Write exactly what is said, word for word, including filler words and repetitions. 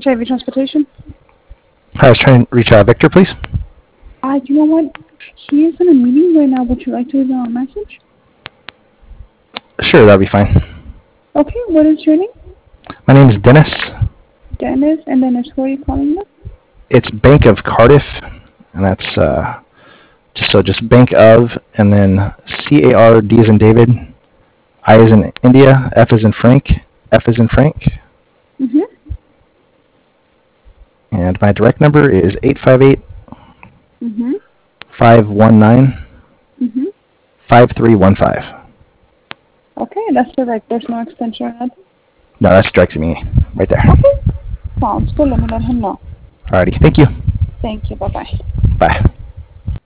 H I V Transportation. I was trying to reach uh, Victor, please. Uh, you know what? He is in a meeting right now. Would you like to leave him a message? Sure, that'll be fine. Okay, what is your name? My name is Dennis. Dennis, and Dennis, who are you calling with? It's Bank of Cardiff, and that's uh, just so just Bank of, and then C A R D as in David, I as in India, F as in Frank, F as in Frank, Mm-hmm. and my direct number is eight five eight, Mm-hmm. five one nine, Mm-hmm. five three one five. Okay, that's correct. There's no extension or nothing? No, that's direct to me, right there. Okay. Sounds good. Let me let him know. Alrighty, thank you. Thank you. Bye-bye. Bye.